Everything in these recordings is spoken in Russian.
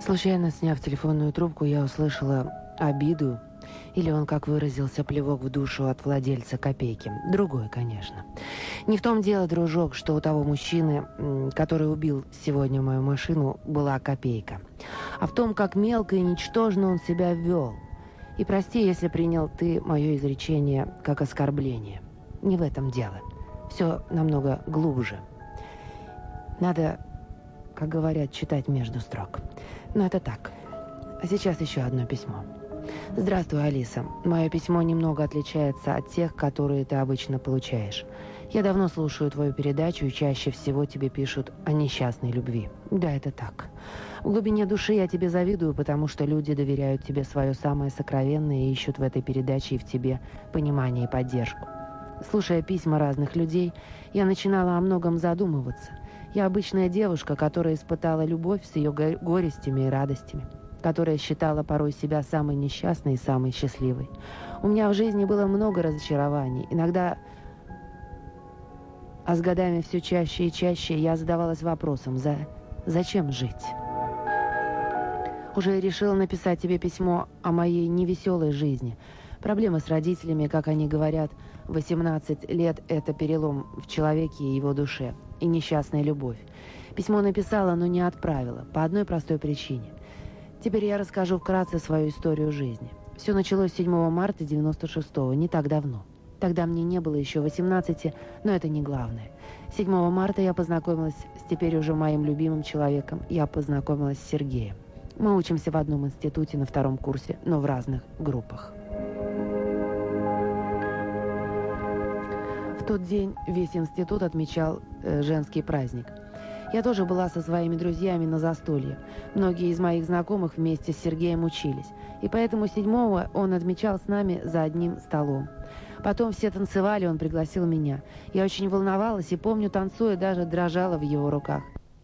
Случайно сняв телефонную трубку, я услышала обиду, или он, как выразился, плевок в душу от владельца копейки. Другой, конечно. Не в том дело, дружок, что у того мужчины, который убил сегодня мою машину, была копейка, а в том, как мелко и ничтожно он себя вел. И прости, если принял ты мое изречение как оскорбление. Не в этом дело. Все намного глубже. Надо, как говорят, читать между строк. Но это так. А сейчас еще одно письмо. Здравствуй, Алиса. Мое письмо немного отличается от тех, которые ты обычно получаешь. Я давно слушаю твою передачу, и чаще всего тебе пишут о несчастной любви. Да, это так. В глубине души я тебе завидую, потому что люди доверяют тебе свое самое сокровенное и ищут в этой передаче и в тебе понимание и поддержку. Слушая письма разных людей, я начинала о многом задумываться. Я обычная девушка, которая испытала любовь с ее горестями и радостями, которая считала порой себя самой несчастной и самой счастливой. У меня в жизни было много разочарований. Иногда, а с годами все чаще и чаще, я задавалась вопросом, зачем жить? Уже решила написать тебе письмо о моей невеселой жизни. Проблемы с родителями, как они говорят, 18 лет – это перелом в человеке и его душе, и несчастная любовь. Письмо написала, но не отправила, по одной простой причине. Теперь я расскажу вкратце свою историю жизни. Все началось 7 марта 96-го, не так давно. Тогда мне не было еще 18, но это не главное. 7 марта я познакомилась с теперь уже моим любимым человеком. Я познакомилась с Сергеем. Мы учимся в одном институте на 2-м курсе, но в разных группах. В тот день весь институт отмечал женский праздник. Я тоже была со своими друзьями на застолье. Многие из моих знакомых вместе с Сергеем учились. И поэтому 7-го он отмечал с нами за одним столом. Потом все танцевали, он пригласил меня. Я очень волновалась и, помню, танцуя, даже дрожала в его руках.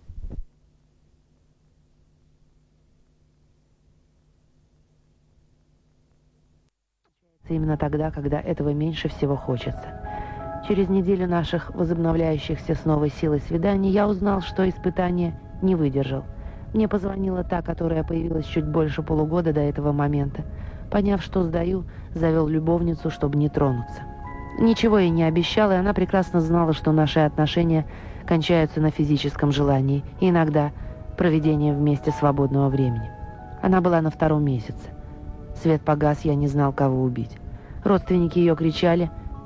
Именно тогда, когда этого меньше всего хочется. Через неделю наших возобновляющихся с новой силой свиданий я узнал, что испытание не выдержал. Мне позвонила та, которая появилась чуть больше полугода до этого момента. Поняв, что сдаю, завел любовницу, чтобы не тронуться. Ничего ей не обещал, и она прекрасно знала, что наши отношения кончаются на физическом желании и иногда проведением вместе свободного времени. Она была на 2-м месяце. Свет погас, я не знал, кого убить. Родственники ее кричали: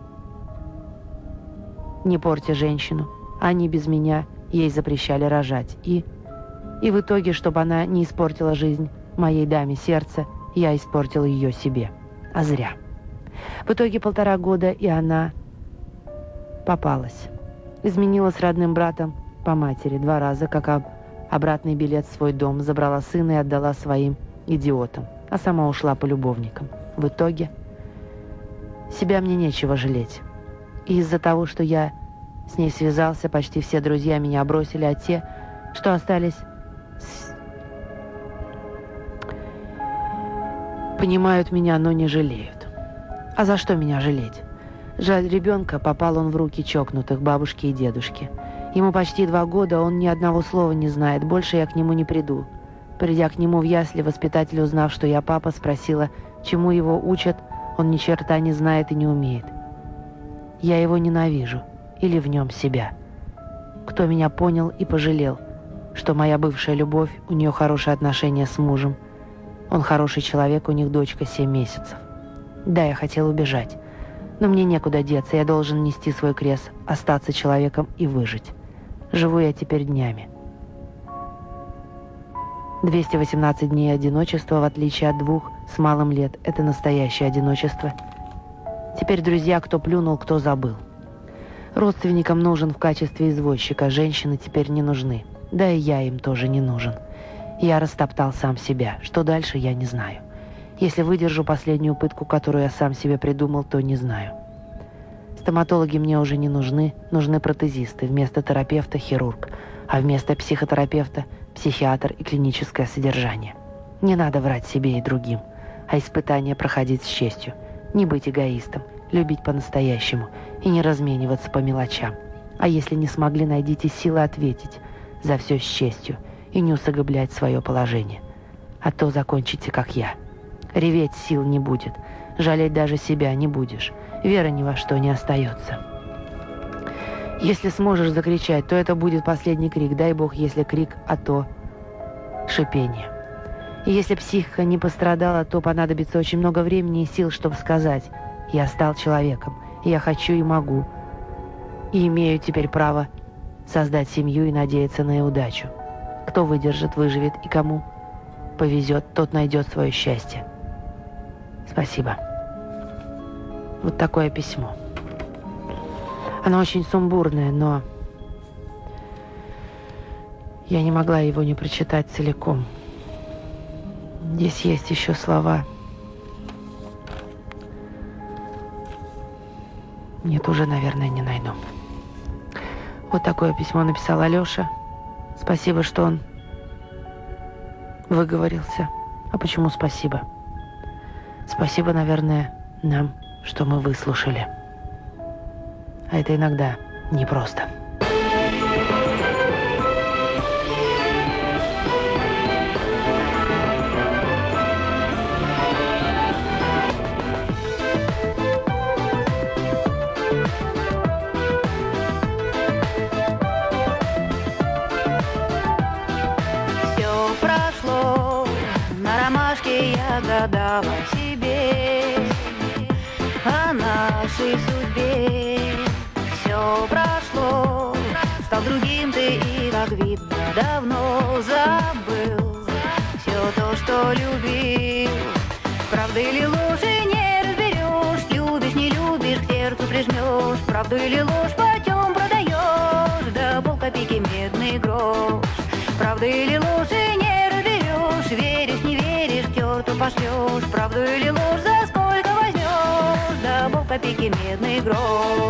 «Не порти женщину». Они без меня ей запрещали рожать. И в итоге, чтобы она не испортила жизнь моей даме сердца, я испортил ее себе. А зря. В итоге 1,5 года, и она попалась. Изменила с родным братом по матери 2 раза, как обратный билет в свой дом, забрала сына и отдала своим идиотам, а сама ушла по любовникам. В итоге себя мне нечего жалеть. И из-за того, что я с ней связался, почти все друзья меня бросили, а те, что остались, понимают меня, но не жалеют. А за что меня жалеть? Жаль ребенка, попал он в руки чокнутых, бабушки и дедушки. Ему почти 2 года, он ни одного слова не знает, больше я к нему не приду. Придя к нему в ясли, воспитатель, узнав, что я папа, спросила, чему его учат, он ни черта не знает и не умеет. Я его ненавижу, или в нем себя. Кто меня понял и пожалел, что моя бывшая любовь, у нее хорошие отношения с мужем. Он хороший человек, у них дочка 7 месяцев. Да, я хотел убежать, но мне некуда деться, я должен нести свой крест, остаться человеком и выжить. Живу я теперь днями. 218 дней одиночества, в отличие от 2 с малым лет, это настоящее одиночество. Теперь, друзья, кто плюнул, кто забыл. Родственникам нужен в качестве извозчика, женщины теперь не нужны. Да и я им тоже не нужен. Я растоптал сам себя. Что дальше, я не знаю. Если выдержу последнюю пытку, которую я сам себе придумал, то не знаю. Стоматологи мне уже не нужны, нужны протезисты. Вместо терапевта – хирург, а вместо психотерапевта – психиатр и клиническое содержание. Не надо врать себе и другим, а испытания проходить с честью. Не быть эгоистом, любить по-настоящему и не размениваться по мелочам. А если не смогли, найдите силы ответить за все с честью и не усугублять свое положение. а то закончите, как я. Реветь сил не будет, жалеть даже себя не будешь, веры ни во что не остается. Если сможешь закричать, то это будет последний крик, дай бог, если крик, а то шипение. И если психика не пострадала, то понадобится очень много времени и сил, чтобы сказать: «Я стал человеком, я хочу и могу, и имею теперь право создать семью и надеяться на удачу. Кто выдержит, выживет, и кому повезет, тот найдет свое счастье. Спасибо». Вот такое письмо. Оно очень сумбурное, но я не могла его не прочитать целиком. Здесь есть еще слова. Нет, уже, наверное, не найду. Вот такое письмо написал Алеша. Спасибо, что он выговорился. А почему спасибо? Спасибо, наверное, нам, что мы выслушали. А это иногда непросто. Я гадала себе о нашей судьбе. Все прошло, стал другим ты, и, как видно, давно забыл все то, что любил. Правда или ложь, не разберешь, любишь, не любишь, к сердцу прижмешь. Правду или ложь почем продаешь, да полкопейки медный грош. Правда или ложь, не разберешь, веришь, не веришь, к черту пошлешь. Правду или ложь, за сколько возьмешь, да полкопейки медный грош.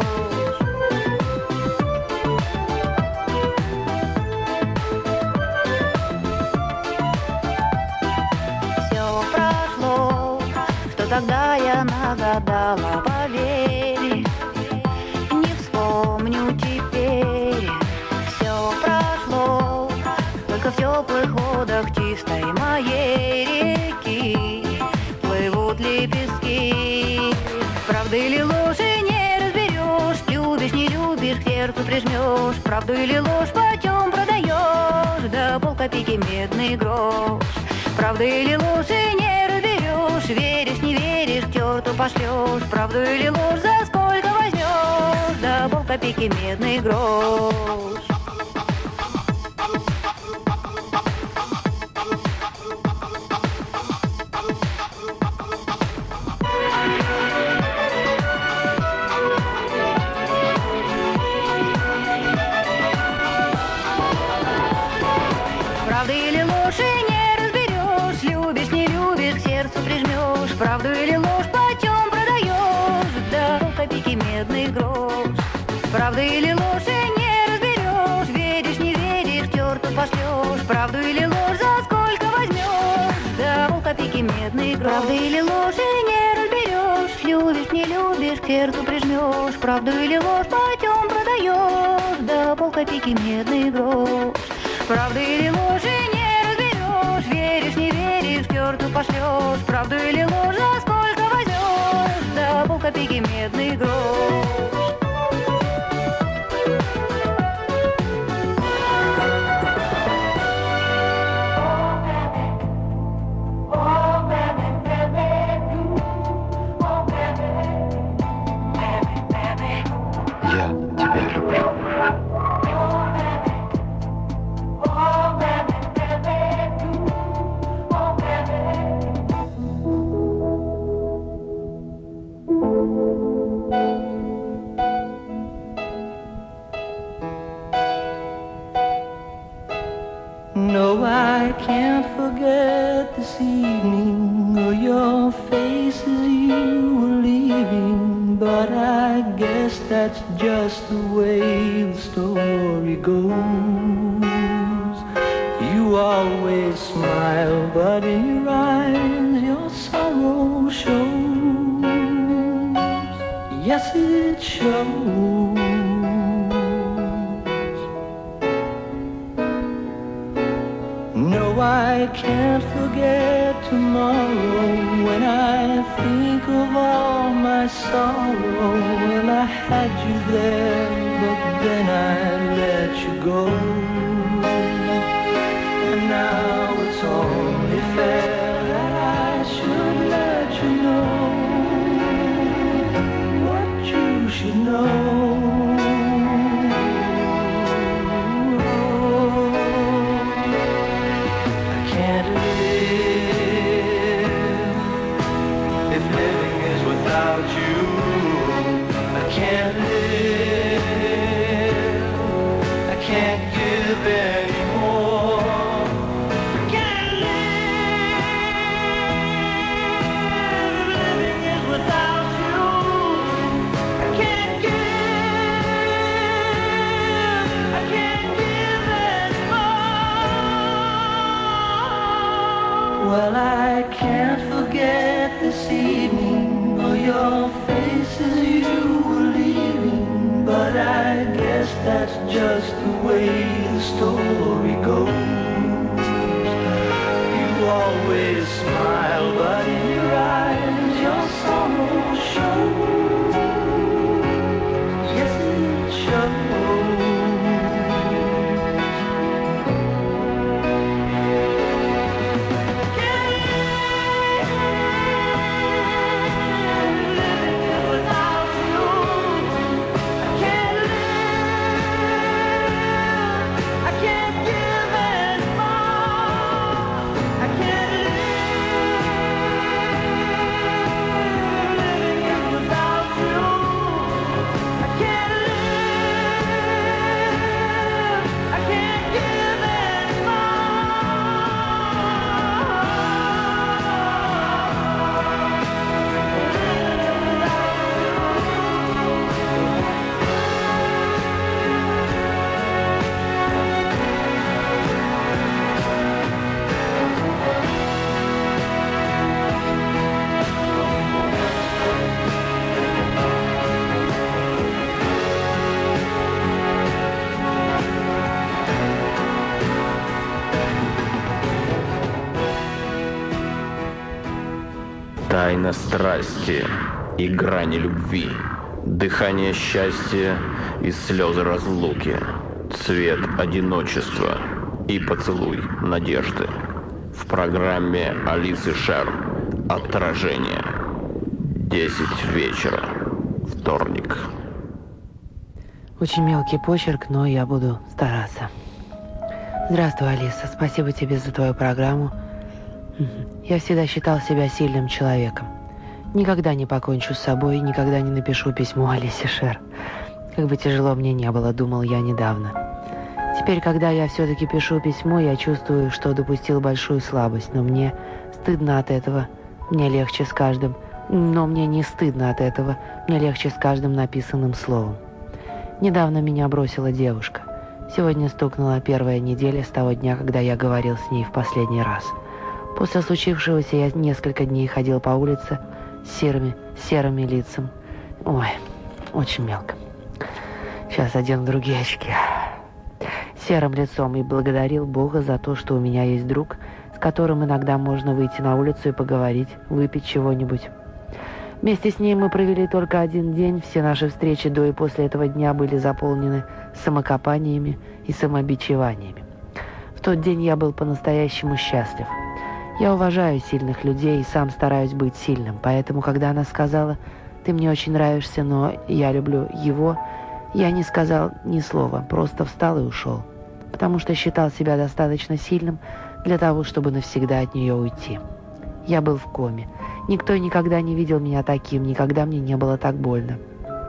Все прошло, что тогда я нагадала, поверь, не вспомню теперь. Все прошло, только в теплых водах чистой моей реки плывут лепестки. Правда или ложь, не разберешь, любишь, не любишь, к сердцу прижмешь. Правду или ложь почем продаешь, да полкопейки медный грош. Правда или ложь, не разберешь, веришь, не веришь, к черту пошлешь. Правду или ложь, за сколько возьмешь, да полкопейки медный грош. Правда или ложь, не разберешь, любишь, не любишь, к сердцу прижмешь. Правду или ложь почем продаешь, да полкопейки медный грош. Правда или ложь, не разберешь, веришь, не веришь, к черту пошлешь. Правду или ложь, за сколько возьмешь, да полкопейки медный грош. Правда или ложь, не разберешь, любишь, не любишь, к сердцу прижмешь. Правду или ложь почем продаешь, да полкопейки медный грош. Правду или ложь, не разберешь, веришь, не веришь, к черту пошлешь. Правду или ложь, за сколько возьмешь, да полкопейки медный грош. Я тебя люблю. No, I can't forget this evening or your face as you were leaving. But I guess that's just the way the story goes. You always smile, but in your eyes your sorrow shows. Yes, it shows. No, no, I can't forget tomorrow. When I think of all my sorrow, well, I had you there, but then I let you go. And now it's only fair that I should let you know what you should know. Well, I can't forget this evening or your face as you were leaving, but I guess that's just the way the story goes. You always smile, but in your eyes your sorrow shows. Yes, it shows. Тайна страсти и грани любви, дыхание счастья и слезы разлуки, цвет одиночества и поцелуй надежды. В программе Алисы Шер «Отражение». 10 вечера. Вторник. Очень мелкий почерк, но я буду стараться. Здравствуй, Алиса. Спасибо тебе за твою программу. Я всегда считал себя сильным человеком. Никогда не покончу с собой, никогда не напишу письмо Алисе Шер. Как бы тяжело мне не было, думал я недавно. Теперь, когда я все-таки пишу письмо, я чувствую, что допустил большую слабость, но мне стыдно от этого. Мне легче с каждым, но мне не стыдно от этого. Мне легче с каждым написанным словом. Недавно меня бросила девушка. Сегодня стукнула первая неделя с того дня, когда я говорил с ней в последний раз. После случившегося я несколько дней ходил по улице с серыми лицами. Ой, очень мелко. Сейчас одену другие очки. Серым лицом и благодарил Бога за то, что у меня есть друг, с которым иногда можно выйти на улицу и поговорить, выпить чего-нибудь. Вместе с ней мы провели только один день. Все наши встречи до и после этого дня были заполнены самокопаниями и самобичеваниями. В тот день я был по-настоящему счастлив. Я уважаю сильных людей и сам стараюсь быть сильным, поэтому, когда она сказала: «Ты мне очень нравишься, но я люблю его», я не сказал ни слова, просто встал и ушел, потому что считал себя достаточно сильным для того, чтобы навсегда от нее уйти. Я был в коме. Никто никогда не видел меня таким, никогда мне не было так больно.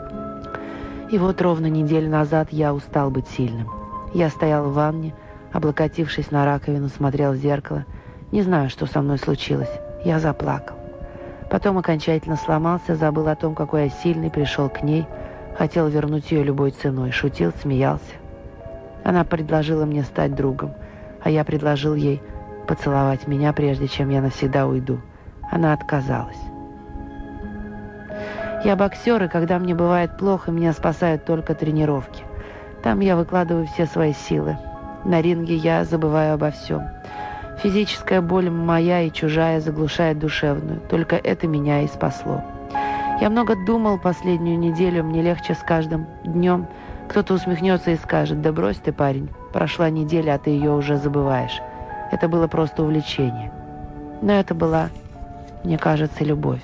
И вот ровно неделю назад я устал быть сильным. Я стоял в ванне, облокотившись на раковину, смотрел в зеркало. Не знаю, что со мной случилось. Я заплакал. Потом окончательно сломался, забыл о том, какой я сильный, пришел к ней, хотел вернуть ее любой ценой, шутил, смеялся. Она предложила мне стать другом, а я предложил ей поцеловать меня, прежде чем я навсегда уйду. Она отказалась. Я боксер, и когда мне бывает плохо, меня спасают только тренировки. Там я выкладываю все свои силы. На ринге я забываю обо всем. Физическая боль моя и чужая заглушает душевную. Только это меня и спасло. Я много думал последнюю неделю, мне легче с каждым днем. Кто-то усмехнется и скажет: да брось ты, парень, прошла неделя, а ты ее уже забываешь. Это было просто увлечение. Но это была, мне кажется, любовь.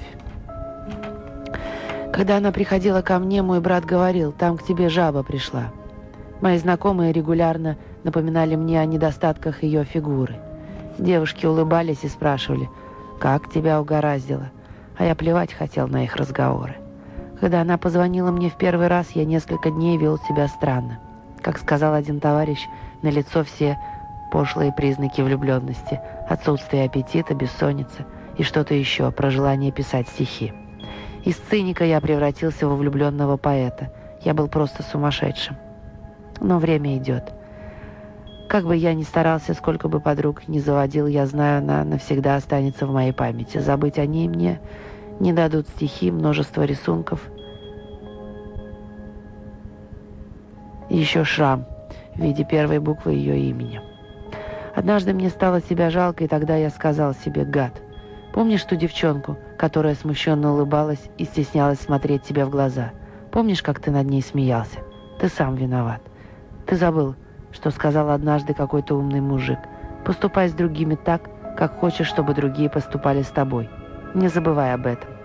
Когда она приходила ко мне, мой брат говорил: там к тебе жаба пришла. Мои знакомые регулярно напоминали мне о недостатках ее фигуры. Девушки улыбались и спрашивали: как тебя угораздило? А я плевать хотел на их разговоры. Когда она позвонила мне в первый раз, я несколько дней вел себя странно. Как сказал один товарищ, налицо все пошлые признаки влюбленности: отсутствие аппетита, бессонница и что-то еще про желание писать стихи. Из циника я превратился во влюбленного поэта. Я был просто сумасшедшим. Но время идет. Как бы я ни старался, сколько бы подруг ни заводил, я знаю, она навсегда останется в моей памяти. Забыть о ней мне не дадут стихи, множество рисунков. И еще шрам в виде первой буквы ее имени. Однажды мне стало себя жалко, и тогда я сказал себе: гад, помнишь ту девчонку, которая смущенно улыбалась и стеснялась смотреть тебе в глаза? Помнишь, как ты над ней смеялся? Ты сам виноват. Ты забыл, что сказал однажды какой-то умный мужик: поступай с другими так, как хочешь, чтобы другие поступали с тобой. Не забывай об этом.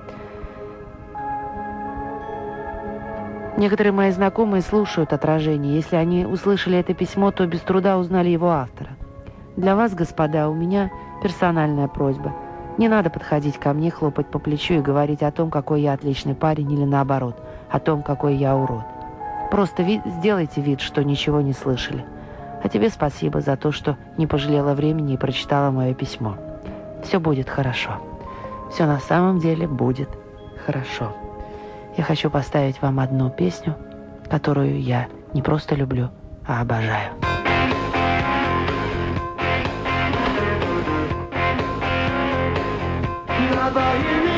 Некоторые мои знакомые слушают отражение. Если они услышали это письмо, то без труда узнали его автора. Для вас, господа, у меня персональная просьба. Не надо подходить ко мне, хлопать по плечу и говорить о том, какой я отличный парень, или наоборот, о том, какой я урод. Просто сделайте вид, что ничего не слышали. А тебе спасибо за то, что не пожалела времени и прочитала мое письмо. Все будет хорошо. Все на самом деле будет хорошо. Я хочу поставить вам одну песню, которую я не просто люблю, а обожаю. Love, are you